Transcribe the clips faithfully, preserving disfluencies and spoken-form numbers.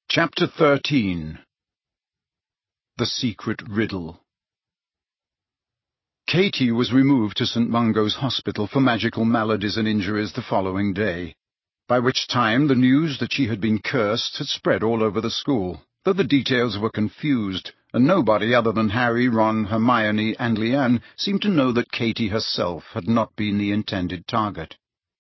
Chapter thirteen. The Secret Riddle. Katy was removed to Saint Mungo's Hospital for magical maladies and injuries the following day, by which time the news that she had been cursed had spread all over the school, though the details were confused, and nobody other than Harry, Ron, Hermione, and Leanne seemed to know that Katy herself had not been the intended target.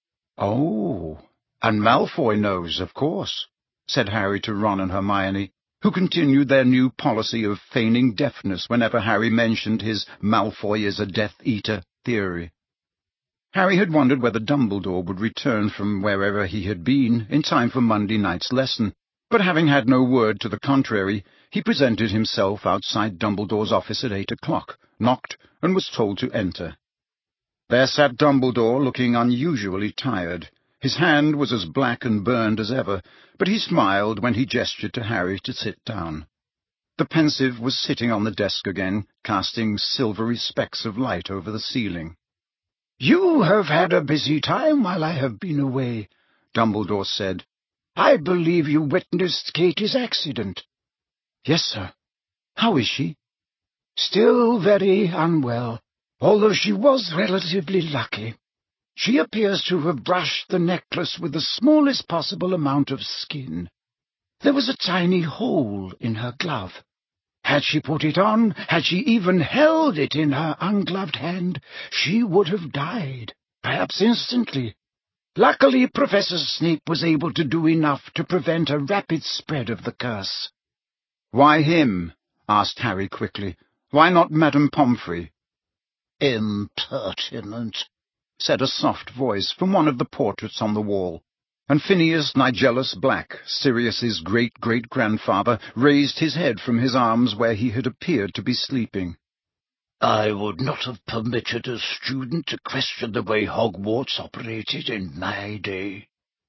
"Oh, and Malfoy knows, of course," said Harry to Ron and Hermione, who continued their new policy of feigning deafness whenever Harry mentioned his Malfoy is a Death Eater theory. Harry had wondered whether Dumbledore would return from wherever he had been in time for Monday night's lesson, but having had no word to the contrary, he presented himself outside Dumbledore's office at eight o'clock, knocked, and was told to enter. There sat Dumbledore, looking unusually tired. His hand was as black and burned as ever, but he smiled when he gestured to Harry to sit down. The Pensieve was sitting on the desk again, casting silvery specks of light over the ceiling. "You have had a busy time while I have been away," Dumbledore said. "I believe you witnessed Katy's accident." "Yes, sir. How is she?" "Still very unwell, although she was relatively lucky. She appears to have brushed the necklace with the smallest possible amount of skin. There was a tiny hole in her glove. Had she put it on, had she even held it in her ungloved hand, she would have died, perhaps instantly. Luckily, Professor Snape was able to do enough to prevent a rapid spread of the curse." "Why him?" asked Harry quickly. "Why not Madame Pomfrey?" "Impertinent," said a soft voice from one of the portraits on the wall, and Phineas Nigellus Black, Sirius's great-great-grandfather, raised his head from his arms where he had appeared to be sleeping. "I would not have permitted a student to question the way Hogwarts operated in my day."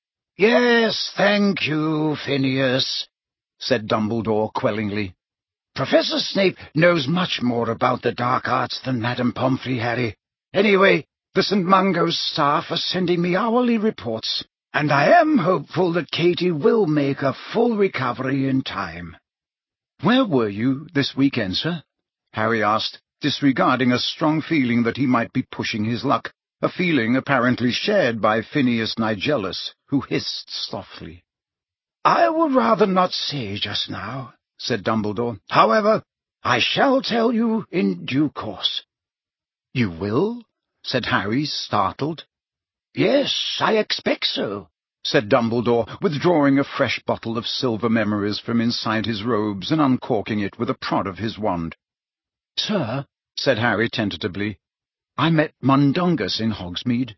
"Yes, thank you, Phineas," said Dumbledore quellingly. "Professor Snape knows much more about the dark arts than Madame Pomfrey, Harry. Anyway, the Saint Mungo's staff are sending me hourly reports, and I am hopeful that Katy will make a full recovery in time." "Where were you this weekend, sir?" Harry asked, disregarding a strong feeling that he might be pushing his luck, a feeling apparently shared by Phineas Nigellus, who hissed softly. "I would rather not say just now," said Dumbledore. "However, I shall tell you in due course." "You will?" said Harry, startled. "Yes, I expect so," said Dumbledore, withdrawing a fresh bottle of silver memories from inside his robes and uncorking it with a prod of his wand. "Sir," said Harry tentatively, "I met Mundungus in Hogsmeade."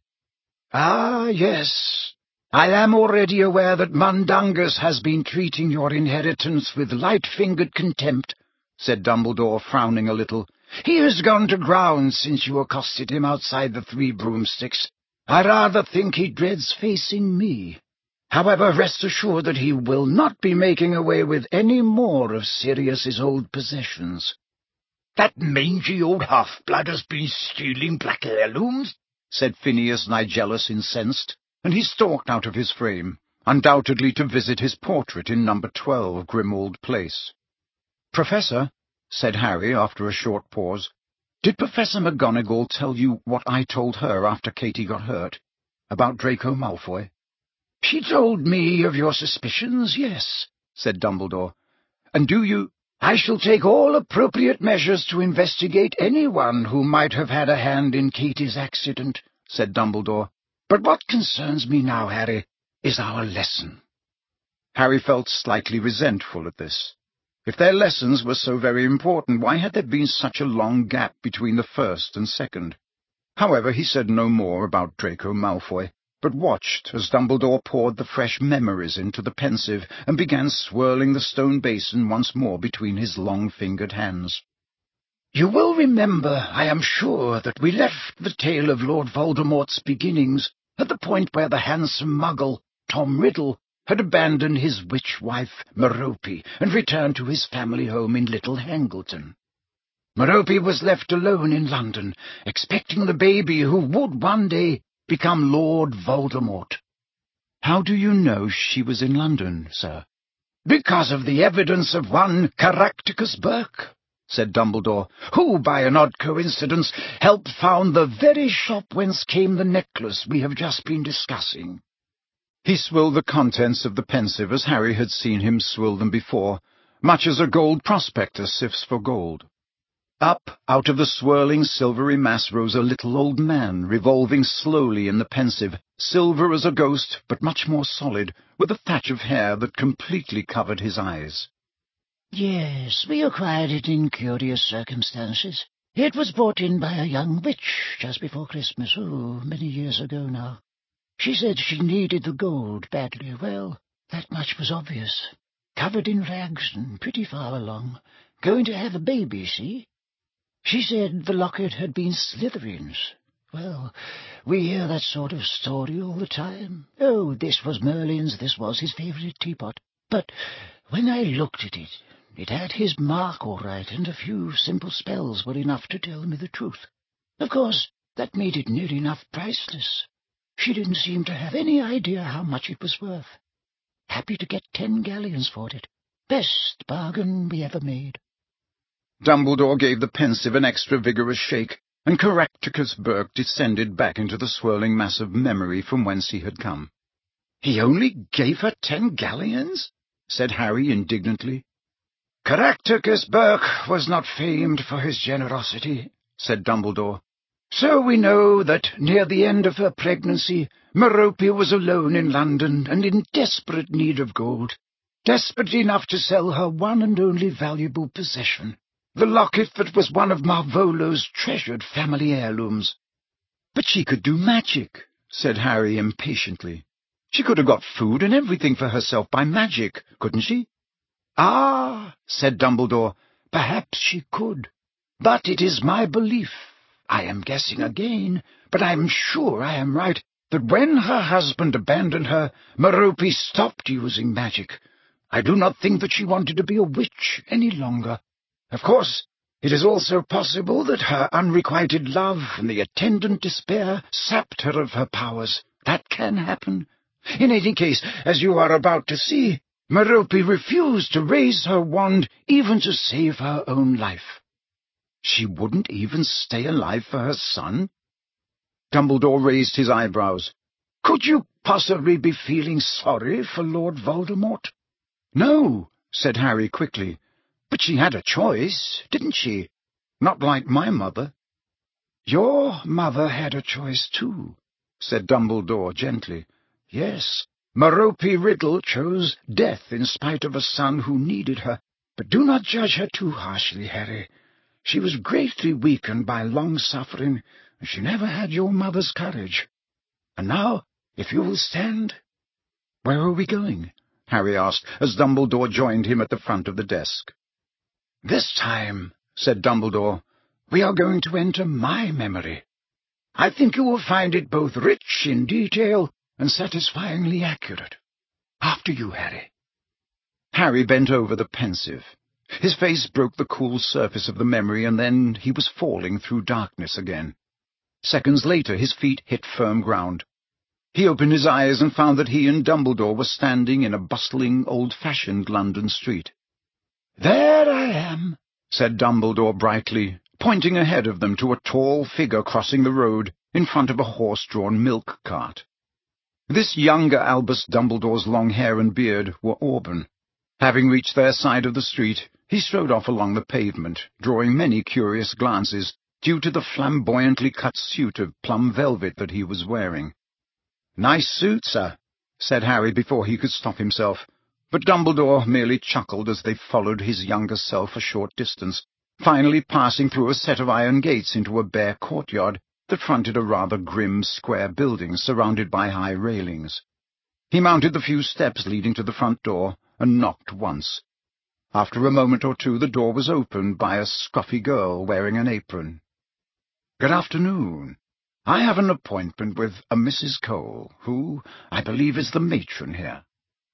"Ah, yes. I am already aware that Mundungus has been treating your inheritance with light-fingered contempt," said Dumbledore, frowning a little. "He has gone to ground since you accosted him outside the Three Broomsticks. I rather think he dreads facing me. However, rest assured that he will not be making away with any more of Sirius's old possessions." "That mangy old half-blood has been stealing black heirlooms," said Phineas Nigellus, incensed, and he stalked out of his frame, undoubtedly to visit his portrait in number twelve Grimmauld Place. "Professor," said Harry after a short pause, "did Professor McGonagall tell you what I told her after Katy got hurt, about Draco Malfoy?" "She told me of your suspicions, yes," said Dumbledore. "And do you—" "I shall take all appropriate measures to investigate anyone who might have had a hand in Katy's accident," said Dumbledore. "But what concerns me now, Harry, is our lesson." Harry felt slightly resentful at this. If their lessons were so very important, why had there been such a long gap between the first and second? However, he said no more about Draco Malfoy, but watched as Dumbledore poured the fresh memories into the Pensieve and began swirling the stone basin once more between his long-fingered hands. "You will remember, I am sure, that we left the tale of Lord Voldemort's beginnings at the point where the handsome muggle, Tom Riddle, had abandoned his witch-wife, Merope, and returned to his family home in Little Hangleton. Merope was left alone in London, expecting the baby who would one day become Lord Voldemort." "How do you know she was in London, sir?" "Because of the evidence of one Caractacus Burke," said Dumbledore, "who, by an odd coincidence, helped found the very shop whence came the necklace we have just been discussing." He swilled the contents of the pensive as Harry had seen him swill them before, much as a gold prospector sifts for gold. Up out of the swirling silvery mass rose a little old man, revolving slowly in the pensive, silver as a ghost, but much more solid, with a thatch of hair that completely covered his eyes. "Yes, we acquired it in curious circumstances. It was brought in by a young witch just before Christmas, oh, many years ago now. She said she needed the gold badly. Well, that much was obvious. Covered in rags and pretty far along. Going to have a baby, see? She said the locket had been Slytherin's. Well, we hear that sort of story all the time. Oh, this was Merlin's, this was his favourite teapot. But when I looked at it, it had his mark all right, and a few simple spells were enough to tell me the truth. Of course, that made it near enough priceless. She didn't seem to have any idea how much it was worth. Happy to get ten galleons for it. Best bargain we ever made." Dumbledore gave the pensive an extra vigorous shake, and Caractacus Burke descended back into the swirling mass of memory from whence he had come. "He only gave her ten galleons?" said Harry indignantly. "Caractacus Burke was not famed for his generosity," said Dumbledore. "So we know that, near the end of her pregnancy, Merope was alone in London and in desperate need of gold, desperate enough to sell her one and only valuable possession, the locket that was one of Marvolo's treasured family heirlooms." "But she could do magic," said Harry impatiently. "She could have got food and everything for herself by magic, couldn't she?" "Ah," said Dumbledore, "perhaps she could. But it is my belief, I am guessing again, but I am sure I am right, that when her husband abandoned her, Merope stopped using magic. I do not think that she wanted to be a witch any longer. Of course, it is also possible that her unrequited love and the attendant despair sapped her of her powers. That can happen. In any case, as you are about to see, Merope refused to raise her wand even to save her own life." "She wouldn't even stay alive for her son?" Dumbledore raised his eyebrows. "Could you possibly be feeling sorry for Lord Voldemort?" "No," said Harry quickly. "But she had a choice, didn't she? Not like my mother." "Your mother had a choice too," said Dumbledore gently. "Yes, Merope Riddle chose death in spite of a son who needed her. But do not judge her too harshly, Harry. She was greatly weakened by long suffering, and she never had your mother's courage. And now, if you will stand—" "Where are we going?" Harry asked, as Dumbledore joined him at the front of the desk. "This time," said Dumbledore, "we are going to enter my memory. I think you will find it both rich in detail and satisfyingly accurate. After you, Harry." Harry bent over the pensive. His face broke the cool surface of the memory, and then he was falling through darkness again. Seconds later his feet hit firm ground. He opened his eyes and found that he and Dumbledore were standing in a bustling, old-fashioned London street. "There I am," said Dumbledore brightly, pointing ahead of them to a tall figure crossing the road in front of a horse-drawn milk cart. This younger Albus Dumbledore's long hair and beard were auburn. Having reached their side of the street, he strode off along the pavement, drawing many curious glances, due to the flamboyantly cut suit of plum velvet that he was wearing. "Nice suit, sir," said Harry before he could stop himself, but Dumbledore merely chuckled as they followed his younger self a short distance, finally passing through a set of iron gates into a bare courtyard that fronted a rather grim square building surrounded by high railings. He mounted the few steps leading to the front door and knocked once. After a moment or two the door was opened by a scruffy girl wearing an apron. "Good afternoon. I have an appointment with a Missus Cole, who, I believe, is the matron here."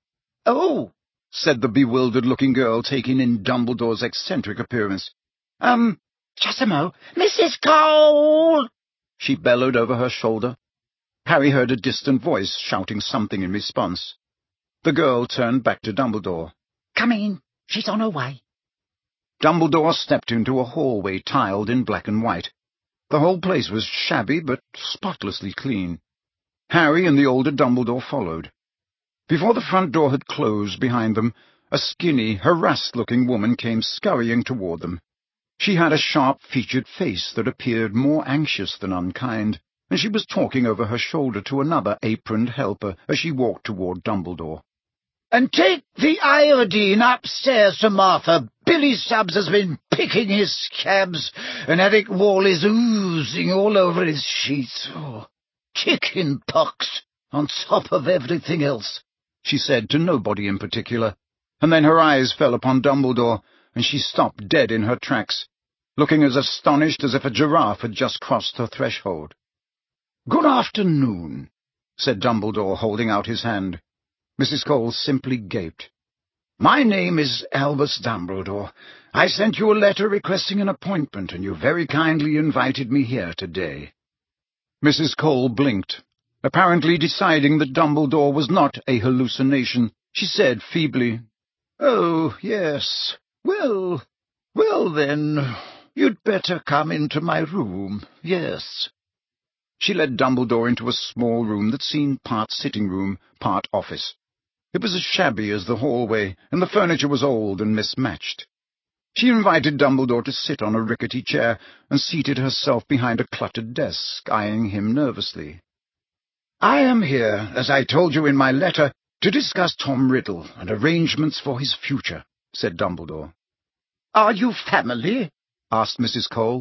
"Oh," said the bewildered-looking girl, taking in Dumbledore's eccentric appearance. Um, just a mo. Missus Cole!" she bellowed over her shoulder. Harry heard a distant voice shouting something in response. The girl turned back to Dumbledore. Come in. She's on her way. Dumbledore stepped into a hallway tiled in black and white. The whole place was shabby but spotlessly clean. Harry and the older Dumbledore followed. Before the front door had closed behind them, a skinny, harassed-looking woman came scurrying toward them. She had a sharp-featured face that appeared more anxious than unkind, and she was talking over her shoulder to another aproned helper as she walked toward Dumbledore. "And take the iodine upstairs to Martha. Billy Stubbs has been picking his scabs, and Eric Wall is oozing all over his sheets. Oh, chicken pox on top of everything else," she said to nobody in particular, and then her eyes fell upon Dumbledore, and she stopped dead in her tracks, looking as astonished as if a giraffe had just crossed her threshold. "Good afternoon," said Dumbledore, holding out his hand. Missus Cole simply gaped. "My name is Albus Dumbledore. I sent you a letter requesting an appointment, and you very kindly invited me here today." Missus Cole blinked. Apparently deciding that Dumbledore was not a hallucination, she said feebly, "Oh, yes. Well, well then, you'd better come into my room, yes." She led Dumbledore into a small room that seemed part sitting room, part office. It was as shabby as the hallway, and the furniture was old and mismatched. She invited Dumbledore to sit on a rickety chair, and seated herself behind a cluttered desk, eyeing him nervously. "I am here, as I told you in my letter, to discuss Tom Riddle and arrangements for his future," said Dumbledore. "Are you family?" asked Missus Cole.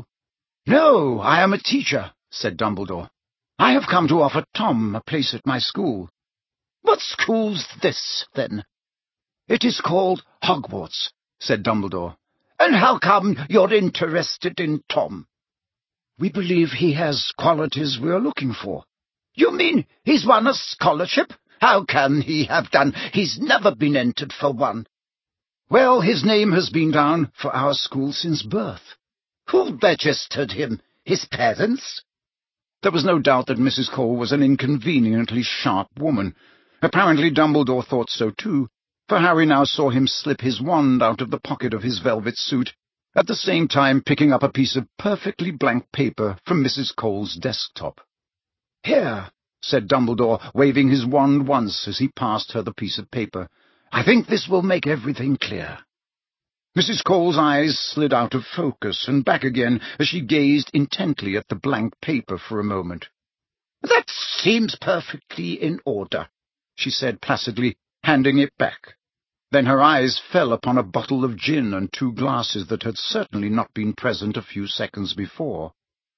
"No, I am a teacher," said Dumbledore. "I have come to offer Tom a place at my school." "What school's this, then?" "It is called Hogwarts," said Dumbledore. "And how come you're interested in Tom?" "We believe he has qualities we are looking for." "You mean he's won a scholarship? How can he have done? He's never been entered for one." "Well, his name has been down for our school since birth." "Who registered him? His parents?" There was no doubt that Missus Cole was an inconveniently sharp woman. Apparently Dumbledore thought so too, for Harry now saw him slip his wand out of the pocket of his velvet suit, at the same time picking up a piece of perfectly blank paper from Missus Cole's desktop. "Here," said Dumbledore, waving his wand once as he passed her the piece of paper. "I think this will make everything clear." Missus Cole's eyes slid out of focus and back again as she gazed intently at the blank paper for a moment. "That seems perfectly in order," she said placidly, handing it back. Then her eyes fell upon a bottle of gin and two glasses that had certainly not been present a few seconds before.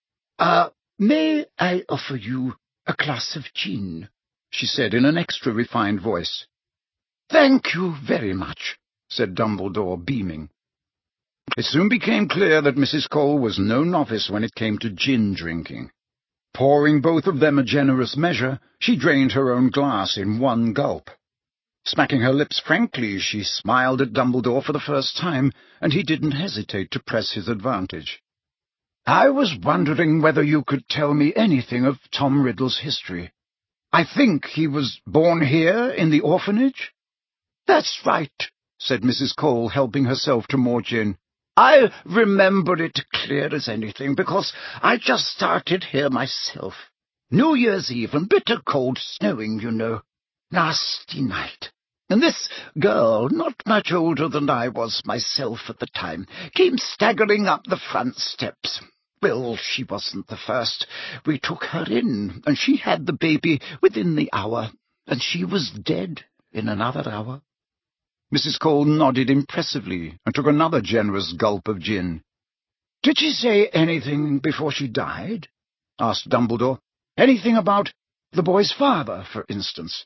"Uh, may I offer you a glass of gin?" she said in an extra-refined voice. "Thank you very much," said Dumbledore, beaming. It soon became clear that Missus Cole was no novice when it came to gin drinking. Pouring both of them a generous measure, she drained her own glass in one gulp. Smacking her lips frankly, she smiled at Dumbledore for the first time, and he didn't hesitate to press his advantage. "I was wondering whether you could tell me anything of Tom Riddle's history. I think he was born here in the orphanage?" "That's right," said Missus Cole, helping herself to more gin. "I remember it clear as anything, because I just started here myself. New Year's Eve, and bitter cold, snowing, you know. Nasty night. And this girl, not much older than I was myself at the time, came staggering up the front steps. Well, she wasn't the first. We took her in, and she had the baby within the hour, and she was dead in another hour." Missus Cole nodded impressively and took another generous gulp of gin. "Did she say anything before she died?" asked Dumbledore. "Anything about the boy's father, for instance?"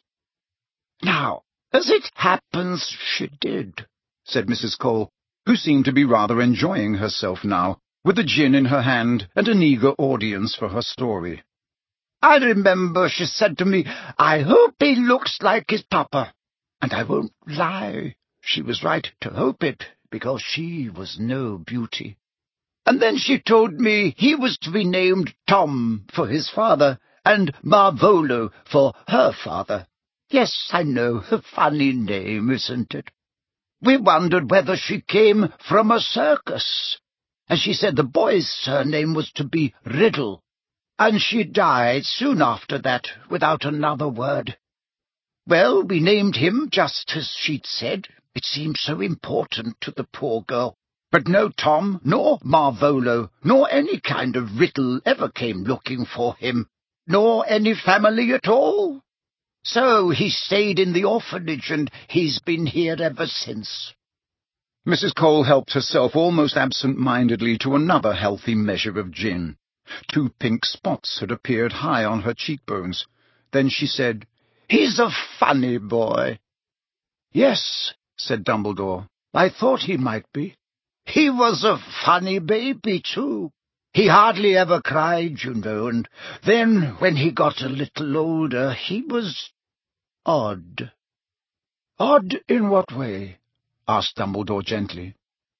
"Now, as it happens, she did," said Missus Cole, who seemed to be rather enjoying herself now, with the gin in her hand and an eager audience for her story. "I remember she said to me, 'I hope he looks like his papa.' And I won't lie, she was right to hope it, because she was no beauty. And then she told me he was to be named Tom for his father, and Marvolo for her father. Yes, I know, a funny name, isn't it?" We wondered whether she came from a circus, and she said the boy's surname was to be Riddle, and she died soon after that without another word. Well, we named him just as she'd said. It seemed so important to the poor girl. But no Tom, nor Marvolo, nor any kind of Riddle ever came looking for him, nor any family at all. So he stayed in the orphanage, and he's been here ever since." Missus Cole helped herself almost absent-mindedly to another healthy measure of gin. Two pink spots had appeared high on her cheekbones. Then she said, "He's a funny boy." "Yes," said Dumbledore. "I thought he might be. He was a funny baby, too. He hardly ever cried, you know, and then, when he got a little older, he was odd." "Odd in what way?" asked Dumbledore gently.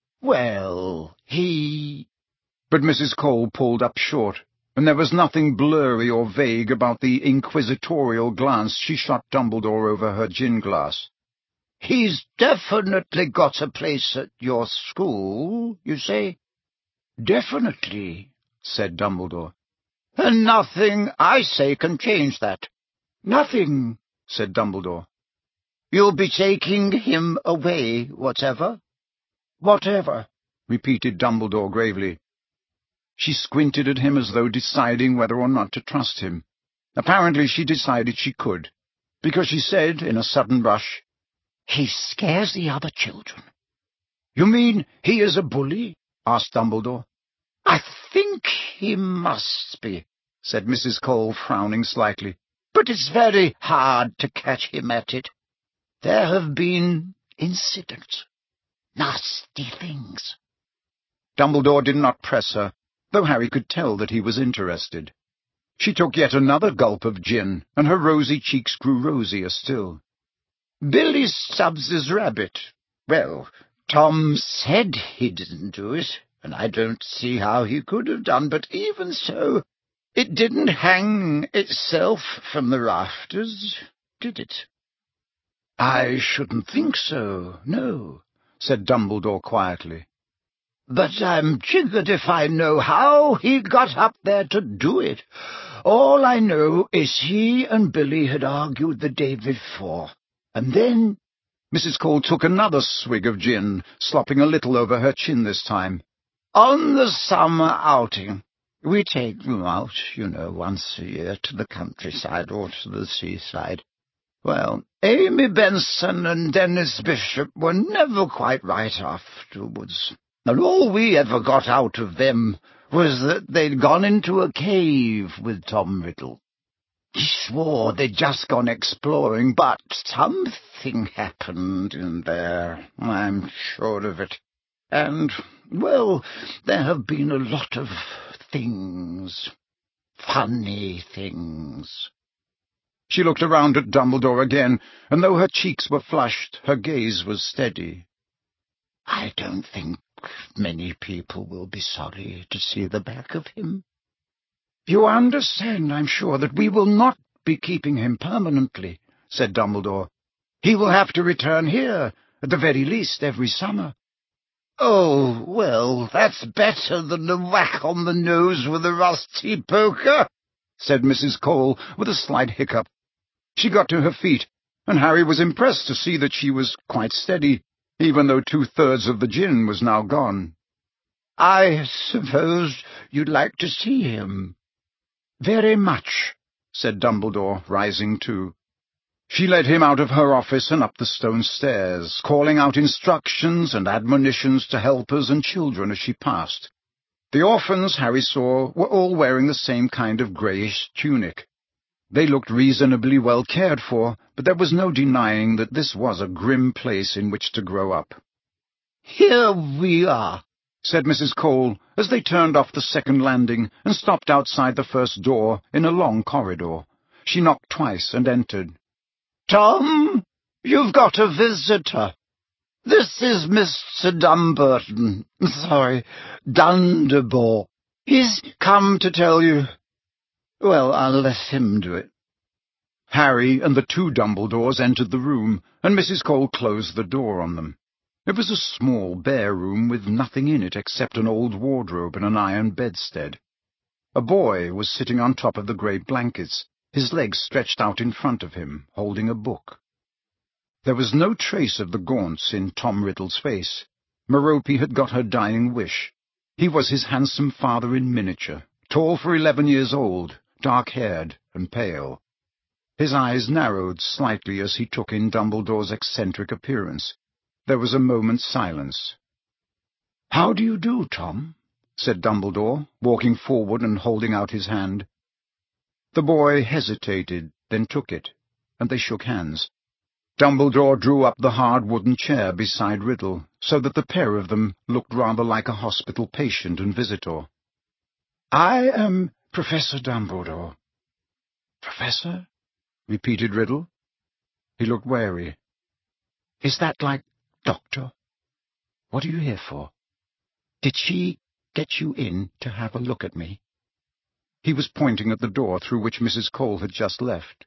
"Well, he—" But Missus Cole pulled up short, and there was nothing blurry or vague about the inquisitorial glance she shot Dumbledore over her gin-glass. "He's definitely got a place at your school, you say?" "Definitely," said Dumbledore. "And nothing I say can change that." "Nothing," said Dumbledore. "You'll be taking him away, whatever?" "Whatever," repeated Dumbledore gravely. She squinted at him as though deciding whether or not to trust him. Apparently she decided she could, because she said in a sudden rush, "He scares the other children." "You mean he is a bully?" asked Dumbledore. "I think he must be," said Missus Cole, frowning slightly. "But it's very hard to catch him at it. There have been incidents. Nasty things." Dumbledore did not press her, though Harry could tell that he was interested. She took yet another gulp of gin, and her rosy cheeks grew rosier still. "Billy Stubbs's rabbit. Well, Tom said he didn't do it, and I don't see how he could have done, but even so, it didn't hang itself from the rafters, did it?" "I shouldn't think so, no," said Dumbledore quietly. "But I'm jiggered if I know how he got up there to do it. All I know is he and Billy had argued the day before, and then—" Missus Cole took another swig of gin, slopping a little over her chin this time. "On the summer outing. We take them out, you know, once a year to the countryside or to the seaside. Well, Amy Benson and Dennis Bishop were never quite right afterwards, and all we ever got out of them was that they'd gone into a cave with Tom Riddle. He swore they'd just gone exploring, but something happened in there, I'm sure of it. And, well, there have been a lot of things. Funny things." She looked around at Dumbledore again, and though her cheeks were flushed, her gaze was steady. "I don't think many people will be sorry to see the back of him." "You understand, I'm sure, that we will not be keeping him permanently," said Dumbledore. "He will have to return here, at the very least, every summer." "Oh, well, that's better than a whack on the nose with a rusty poker," said Missus Cole, with a slight hiccup. She got to her feet, and Harry was impressed to see that she was quite steady, even though two-thirds of the gin was now gone. "I suppose you'd like to see him?" "Very much," said Dumbledore, rising too. She led him out of her office and up the stone stairs, calling out instructions and admonitions to helpers and children as she passed. The orphans, Harry saw, were all wearing the same kind of greyish tunic. They looked reasonably well cared for, but there was no denying that this was a grim place in which to grow up. "Here we are," said Missus Cole, as they turned off the second landing and stopped outside the first door in a long corridor. She knocked twice and entered. "Tom, you've got a visitor. This is Mister Dumbarton, sorry, Dundabor. He's come to tell you. Well, I'll let him do it." Harry and the two Dumbledores entered the room, and Missus Cole closed the door on them. It was a small, bare room with nothing in it except an old wardrobe and an iron bedstead. A boy was sitting on top of the grey blankets, his legs stretched out in front of him, holding a book. There was no trace of the gaunts in Tom Riddle's face. Merope had got her dying wish. He was his handsome father in miniature, tall for eleven years old, dark-haired and pale. His eyes narrowed slightly as he took in Dumbledore's eccentric appearance. There was a moment's silence. "How do you do, Tom?" said Dumbledore, walking forward and holding out his hand. The boy hesitated, then took it, and they shook hands. Dumbledore drew up the hard wooden chair beside Riddle, so that the pair of them looked rather like a hospital patient and visitor. "I am Professor Dumbledore." "Professor?" repeated Riddle. He looked wary. "Is that like doctor? What are you here for? Did she get you in to have a look at me?" He was pointing at the door through which Missus Cole had just left.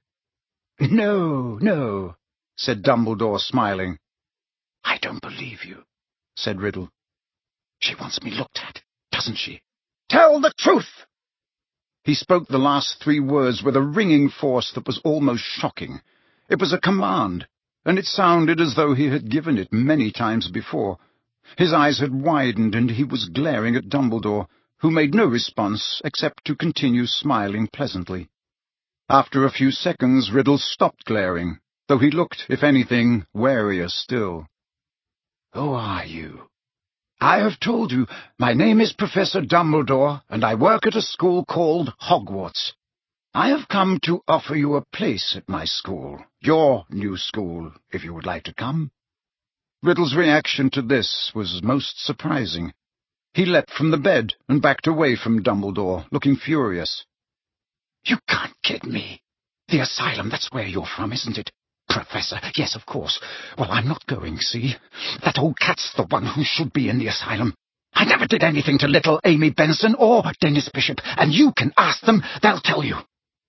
"No, no," said Dumbledore, smiling. "I don't believe you," said Riddle. "She wants me looked at, doesn't she? Tell the truth!" He spoke the last three words with a ringing force that was almost shocking. It was a command, and it sounded as though he had given it many times before. His eyes had widened, and he was glaring at Dumbledore, who made no response except to continue smiling pleasantly. After a few seconds, Riddle stopped glaring, though he looked, if anything, warier still. "Who are you?" "I have told you, my name is Professor Dumbledore, and I work at a school called Hogwarts. I have come to offer you a place at my school, your new school, if you would like to come." Riddle's reaction to this was most surprising. He leapt from the bed and backed away from Dumbledore, looking furious. "You can't kid me. The asylum, that's where you're from, isn't it? Professor, yes, of course. Well, I'm not going, see? That old cat's the one who should be in the asylum. I never did anything to little Amy Benson or Dennis Bishop, and you can ask them, they'll tell you."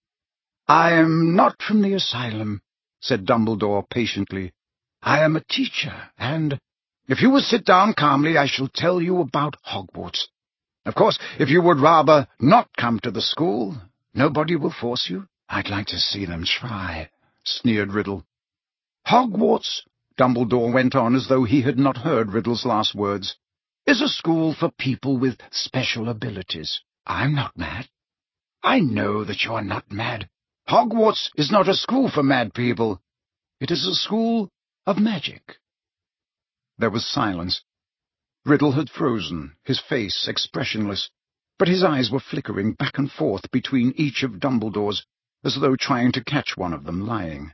"I am not from the asylum," said Dumbledore patiently. "I am a teacher, and if you will sit down calmly, I shall tell you about Hogwarts. Of course, if you would rather not come to the school, nobody will force you." "I'd like to see them try," sneered Riddle. "Hogwarts," Dumbledore went on as though he had not heard Riddle's last words, "is a school for people with special abilities." "I'm not mad." "I know that you are not mad. Hogwarts is not a school for mad people. It is a school of magic." There was silence. Riddle had frozen, his face expressionless, but his eyes were flickering back and forth between each of Dumbledore's, as though trying to catch one of them lying.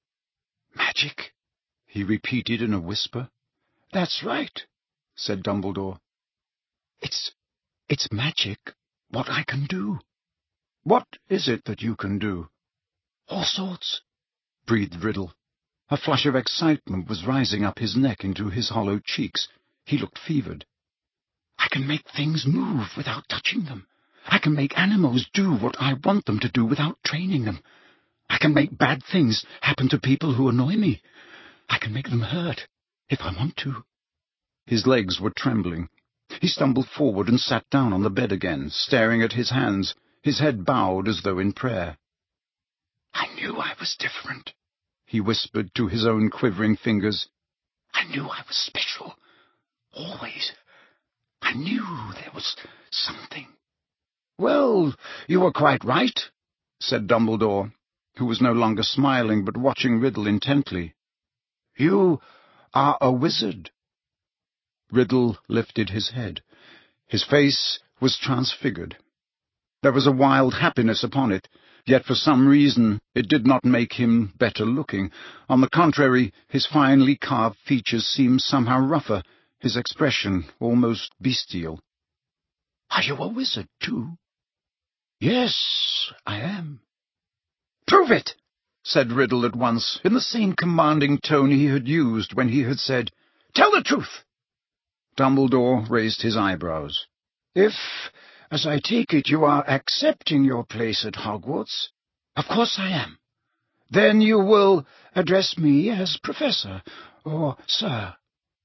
"Magic?" he repeated in a whisper. "That's right," said Dumbledore. It's... it's magic, what I can do." "What is it that you can do?" "All sorts," breathed Riddle. A flush of excitement was rising up his neck into his hollow cheeks. He looked fevered. "I can make things move without touching them. I can make animals do what I want them to do without training them. I can make bad things happen to people who annoy me. I can make them hurt, if I want to." His legs were trembling. He stumbled forward and sat down on the bed again, staring at his hands, his head bowed as though in prayer. "I knew I was different," he whispered to his own quivering fingers. "I knew I was special. Always. I knew there was something." "Well, you were quite right," said Dumbledore, who was no longer smiling but watching Riddle intently. "You are a wizard." Riddle lifted his head. His face was transfigured. There was a wild happiness upon it, yet for some reason it did not make him better looking. On the contrary, his finely carved features seemed somehow rougher, his expression almost bestial. "Are you a wizard, too?" "Yes, I am." "Prove it," said Riddle at once, in the same commanding tone he had used when he had said, "Tell the truth." Dumbledore raised his eyebrows. "If, as I take it, you are accepting your place at Hogwarts—" "Of course I am." "Then you will address me as Professor, or Sir."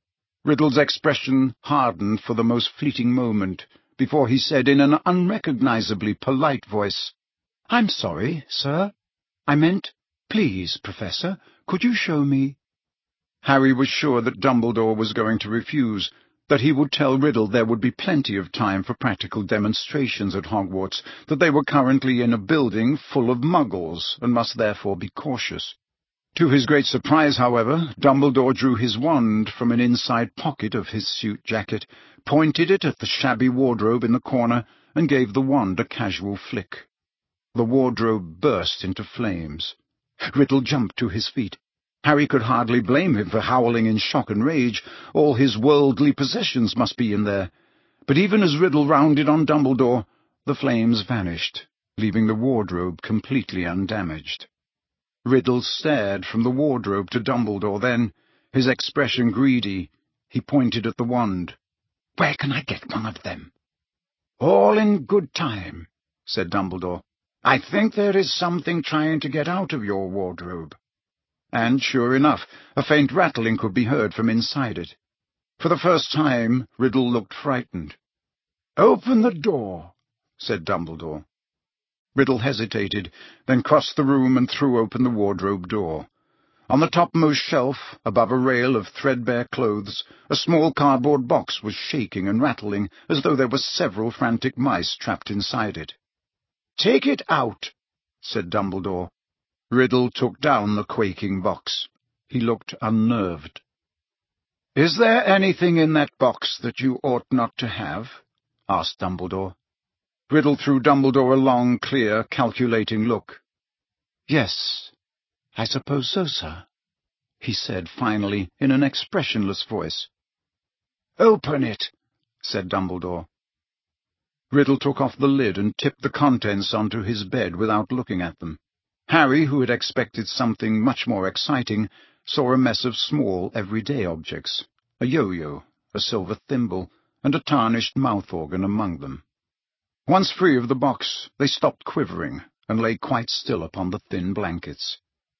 Riddle's expression hardened for the most fleeting moment, before he said in an unrecognizably polite voice, "I'm sorry, sir. I meant, please, Professor, could you show me—" Harry was sure that Dumbledore was going to refuse, that he would tell Riddle there would be plenty of time for practical demonstrations at Hogwarts, that they were currently in a building full of muggles, and must therefore be cautious. To his great surprise, however, Dumbledore drew his wand from an inside pocket of his suit jacket, pointed it at the shabby wardrobe in the corner, and gave the wand a casual flick. The wardrobe burst into flames. Riddle jumped to his feet. Harry could hardly blame him for howling in shock and rage. All his worldly possessions must be in there. But even as Riddle rounded on Dumbledore, the flames vanished, leaving the wardrobe completely undamaged. Riddle stared from the wardrobe to Dumbledore, then, his expression greedy, he pointed at the wand. "Where can I get one of them?" "All in good time," said Dumbledore. "I think there is something trying to get out of your wardrobe." And, sure enough, a faint rattling could be heard from inside it. For the first time, Riddle looked frightened. "Open the door," said Dumbledore. Riddle hesitated, then crossed the room and threw open the wardrobe door. On the topmost shelf, above a rail of threadbare clothes, a small cardboard box was shaking and rattling as though there were several frantic mice trapped inside it. "Take it out," said Dumbledore. Riddle took down the quaking box. He looked unnerved. "Is there anything in that box that you ought not to have?" asked Dumbledore. Riddle threw Dumbledore a long, clear, calculating look. "Yes, I suppose so, sir," he said finally, in an expressionless voice. "Open it," said Dumbledore. Riddle took off the lid and tipped the contents onto his bed without looking at them. Harry, who had expected something much more exciting, saw a mess of small, everyday objects, a yo-yo, a silver thimble, and a tarnished mouth-organ among them. Once free of the box, they stopped quivering and lay quite still upon the thin blankets.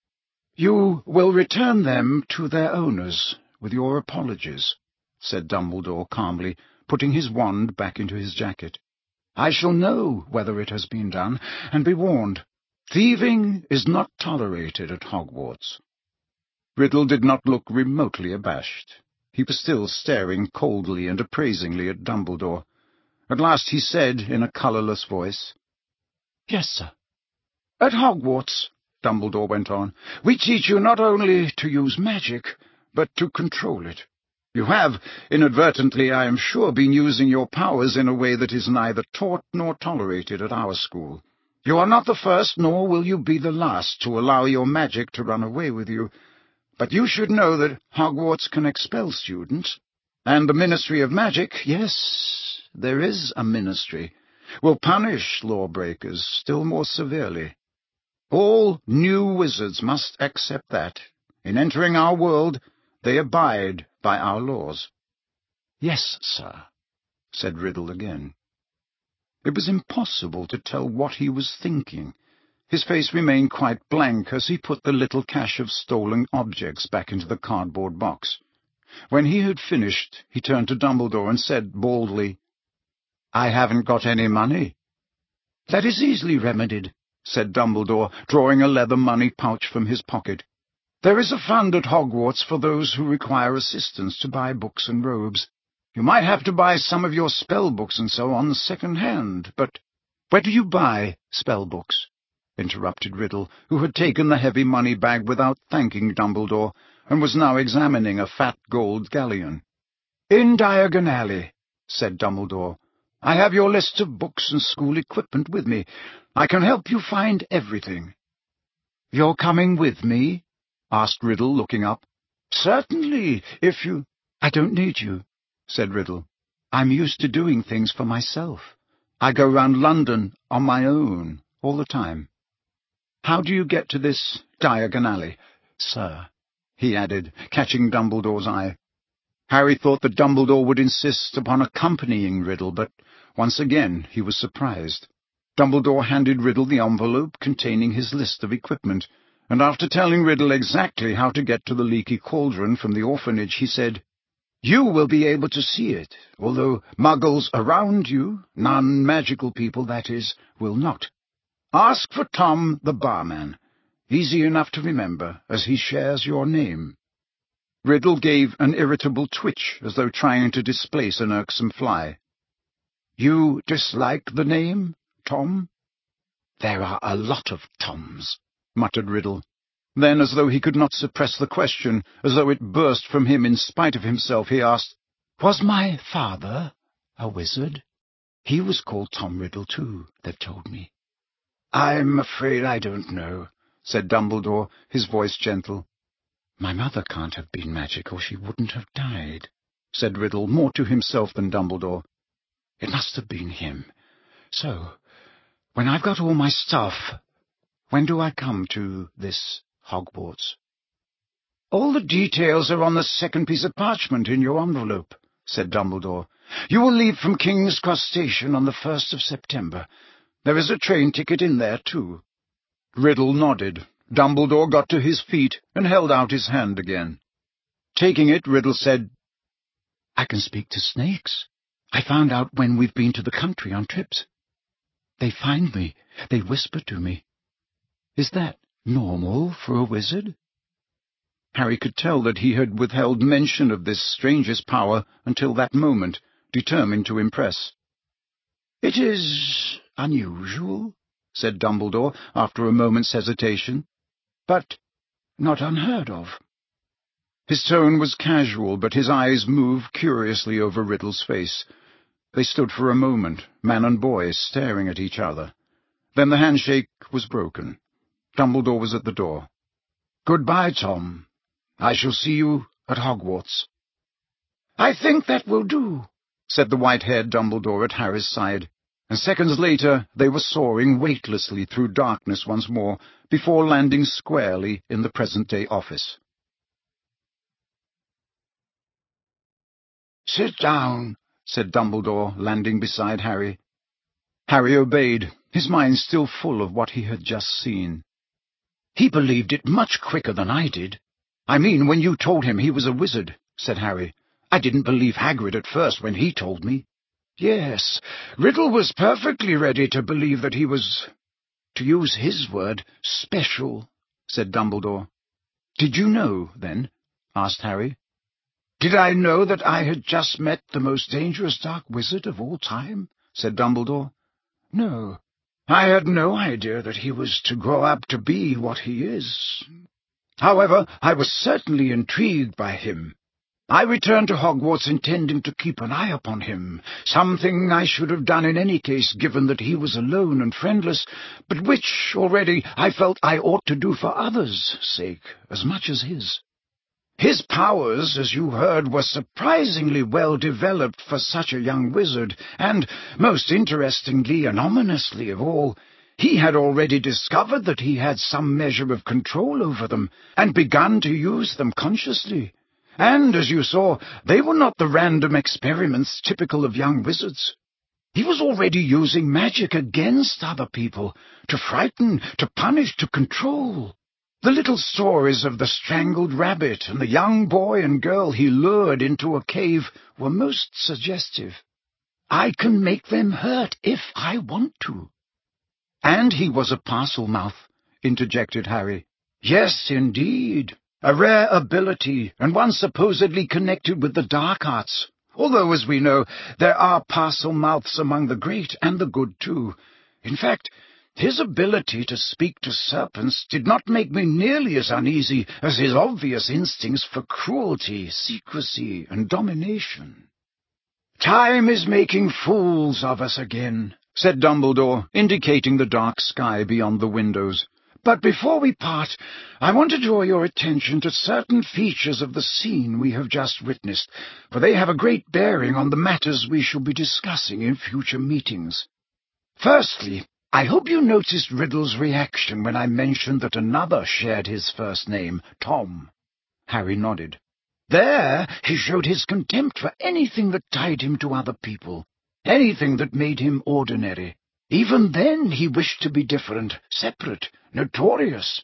"You will return them to their owners, with your apologies," said Dumbledore calmly, putting his wand back into his jacket. "I shall know whether it has been done, and be warned. Thieving is not tolerated at Hogwarts." Riddle did not look remotely abashed. He was still staring coldly and appraisingly at Dumbledore. At last he said, in a colourless voice, "Yes, sir." "At Hogwarts," Dumbledore went on, "we teach you not only to use magic, but to control it. You have, inadvertently, I am sure, been using your powers in a way that is neither taught nor tolerated at our school. You are not the first, nor will you be the last, to allow your magic to run away with you. But you should know that Hogwarts can expel students, and the Ministry of Magic, yes, there is a ministry, will punish lawbreakers still more severely. All new wizards must accept that, in entering our world, they abide by our laws." "Yes, sir," said Riddle again. It was impossible to tell what he was thinking. His face remained quite blank as he put the little cache of stolen objects back into the cardboard box. When he had finished, he turned to Dumbledore and said baldly, "I haven't got any money." "That is easily remedied," said Dumbledore, drawing a leather money pouch from his pocket. "There is a fund at Hogwarts for those who require assistance to buy books and robes. You might have to buy some of your spell books and so on second-hand, but—" "Where do you buy spell books?" interrupted Riddle, who had taken the heavy money bag without thanking Dumbledore, and was now examining a fat gold galleon. "In Diagon Alley," said Dumbledore. "I have your list of books and school equipment with me. I can help you find everything." "You're coming with me?" asked Riddle, looking up. "Certainly, if you—" "I don't need you," said Riddle. "I'm used to doing things for myself. I go round London on my own all the time. How do you get to this Diagon Alley, sir?" he added, catching Dumbledore's eye. Harry thought that Dumbledore would insist upon accompanying Riddle, but once again he was surprised. Dumbledore handed Riddle the envelope containing his list of equipment, and after telling Riddle exactly how to get to the Leaky Cauldron from the orphanage, he said, You will be able to see it, although muggles around you, non-magical people that is, will not. Ask for Tom the barman. Easy enough to remember, as he shares your name." Riddle gave an irritable twitch, as though trying to displace an irksome fly. "You dislike the name, Tom?" "There are a lot of Toms," muttered Riddle. Then, as though he could not suppress the question, as though it burst from him in spite of himself, he asked, "Was my father a wizard?" "He was called Tom Riddle, too, they've told me." "I'm afraid I don't know," said Dumbledore, his voice gentle. "My mother can't have been magic, or she wouldn't have died," said Riddle, more to himself than Dumbledore. "It must have been him. So, when I've got all my stuff, when do I come to this Hogwarts?" "All the details are on the second piece of parchment in your envelope," said Dumbledore. "You will leave from King's Cross Station on the first of September. There is a train ticket in there, too." Riddle nodded. Dumbledore got to his feet and held out his hand again. Taking it, Riddle said, "I can speak to snakes. I found out when we've been to the country on trips. They find me. They whisper to me. Is that normal for a wizard?" Harry could tell that he had withheld mention of this strangest power until that moment, determined to impress. "It is unusual," said Dumbledore, after a moment's hesitation, "but not unheard of." His tone was casual, but his eyes moved curiously over Riddle's face. They stood for a moment, man and boy, staring at each other. Then the handshake was broken. Dumbledore was at the door. "Goodbye, Tom. I shall see you at Hogwarts." "I think that will do," said the white-haired Dumbledore at Harry's side, and seconds later they were soaring weightlessly through darkness once more, before landing squarely in the present-day office. "Sit down," said Dumbledore, landing beside Harry. Harry obeyed, his mind still full of what he had just seen. "He believed it much quicker than I did. I mean, when you told him he was a wizard," said Harry. "I didn't believe Hagrid at first when he told me." "Yes, Riddle was perfectly ready to believe that he was, to use his word, special," said Dumbledore. "Did you know, then?" asked Harry. "Did I know that I had just met the most dangerous dark wizard of all time?" said Dumbledore. "No. I had no idea that he was to grow up to be what he is. However, I was certainly intrigued by him. I returned to Hogwarts intending to keep an eye upon him, something I should have done in any case given that he was alone and friendless, but which already I felt I ought to do for others' sake as much as his. His powers, as you heard, were surprisingly well developed for such a young wizard, and, most interestingly and ominously of all, he had already discovered that he had some measure of control over them, and begun to use them consciously. And, as you saw, they were not the random experiments typical of young wizards. He was already using magic against other people, to frighten, to punish, to control. The little stories of the strangled rabbit and the young boy and girl he lured into a cave were most suggestive. I can make them hurt if I want to." "And he was a Parselmouth," interjected Harry. "Yes, indeed. A rare ability, and one supposedly connected with the dark arts, although, as we know, there are Parselmouths among the great and the good, too. In fact, his ability to speak to serpents did not make me nearly as uneasy as his obvious instincts for cruelty, secrecy, and domination." "Time is making fools of us again," said Dumbledore, indicating the dark sky beyond the windows. "But before we part, I want to draw your attention to certain features of the scene we have just witnessed, for they have a great bearing on the matters we shall be discussing in future meetings. Firstly, I hope you noticed Riddle's reaction when I mentioned that another shared his first name, Tom." Harry nodded. "There he showed his contempt for anything that tied him to other people, anything that made him ordinary. Even then he wished to be different, separate, notorious.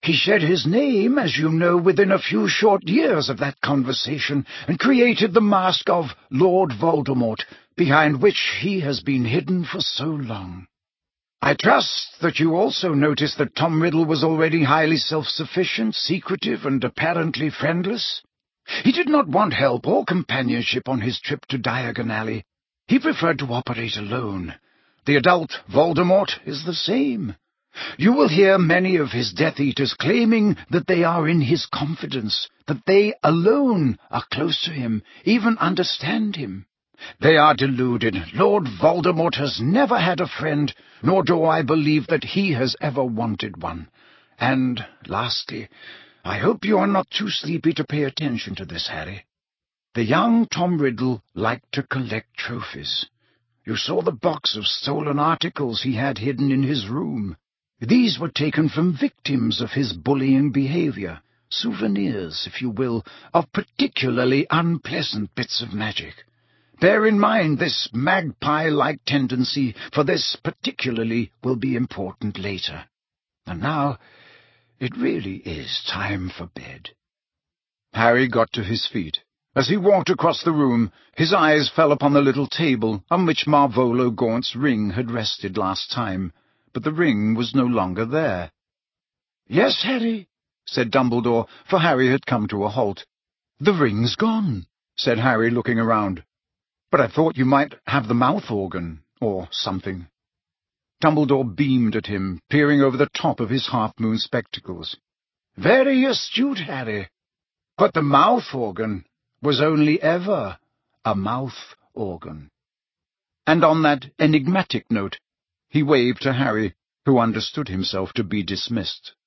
He said his name, as you know, within a few short years of that conversation, and created the mask of Lord Voldemort, behind which he has been hidden for so long. I trust that you also noticed that Tom Riddle was already highly self-sufficient, secretive, and apparently friendless. He did not want help or companionship on his trip to Diagon Alley. He preferred to operate alone. The adult Voldemort is the same. You will hear many of his Death Eaters claiming that they are in his confidence, that they alone are close to him, even understand him. They are deluded. Lord Voldemort has never had a friend, nor do I believe that he has ever wanted one. And, lastly, I hope you are not too sleepy to pay attention to this, Harry. The young Tom Riddle liked to collect trophies. You saw the box of stolen articles he had hidden in his room. These were taken from victims of his bullying behavior, souvenirs, if you will, of particularly unpleasant bits of magic. Bear in mind this magpie-like tendency, for this particularly will be important later. And now, it really is time for bed. Harry got to his feet. As he walked across the room, his eyes fell upon the little table on which Marvolo Gaunt's ring had rested last time, but the ring was no longer there. "Yes, Harry," said Dumbledore, for Harry had come to a halt. "The ring's gone," said Harry, looking around. "But I thought you might have the mouth organ, or something." Dumbledore beamed at him, peering over the top of his half-moon spectacles. "Very astute, Harry. But the mouth organ was only ever a mouth organ." And on that enigmatic note, he waved to Harry, who understood himself to be dismissed.